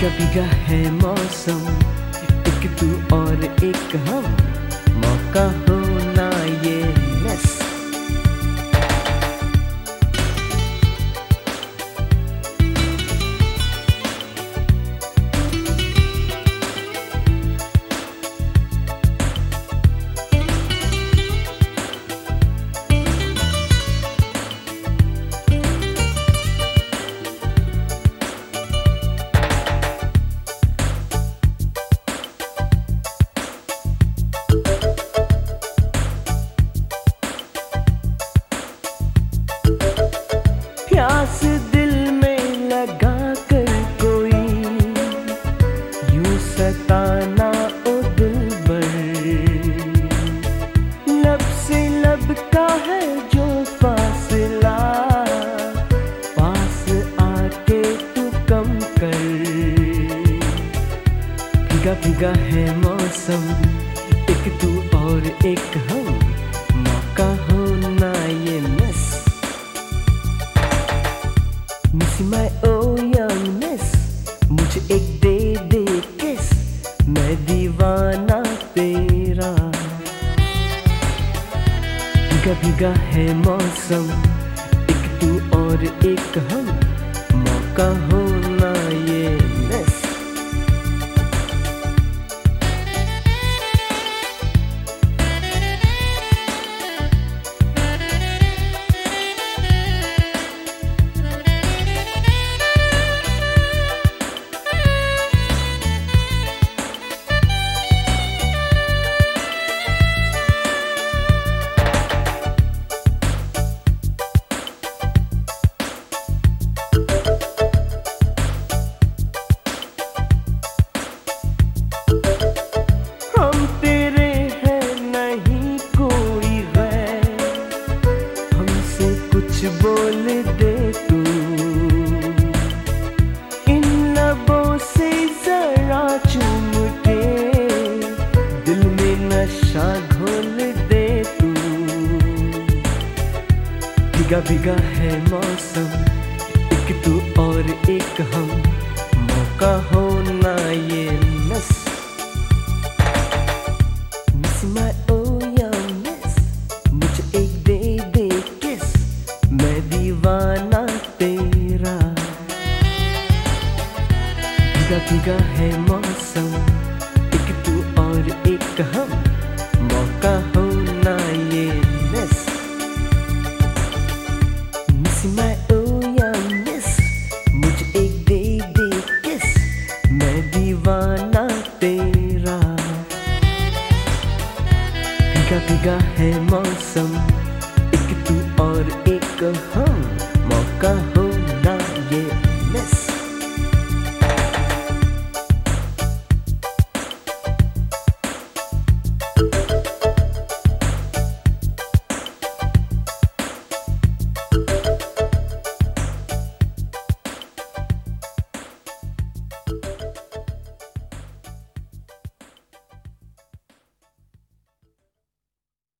भीगा भीगा है मौसम, एक तू और एक हम, मौका हो ना ये मिस। प्यास दिल में लगा कर कोई यूं सताना ओ दिलबर, लब से लब का है जो फासला, पास आके तू कम कर। भीगा भीगा है मौसम, एक तू और एक हम, मौका हो ना ये miss. Miss my oh young miss, मुझे एक दे दे किस, मैं दीवाना तेरा। भीगा भीगा है मौसम, एक तू और एक हम, मौका हो ना ये मिस। बोल दे तू इन लबों से जरा चूम के, दिल में नशा घोल दे तू। भीगा भीगा है मौसम, एक तू और एक हम, मौका हो ना ये miss. Miss my oh young miss, मुझे एक दे दे किस, मैं दीवाना तेरा। भीगा भीगा है मौसम, एक तू और एक हम, मौका हो ना ये miss. Miss my oh young miss, मुझे एक दे दे किस, मैं दीवाना तेरा। भीगा भीगा है मौसम, एक तू और एक हम, मौका हो ना ये मिस।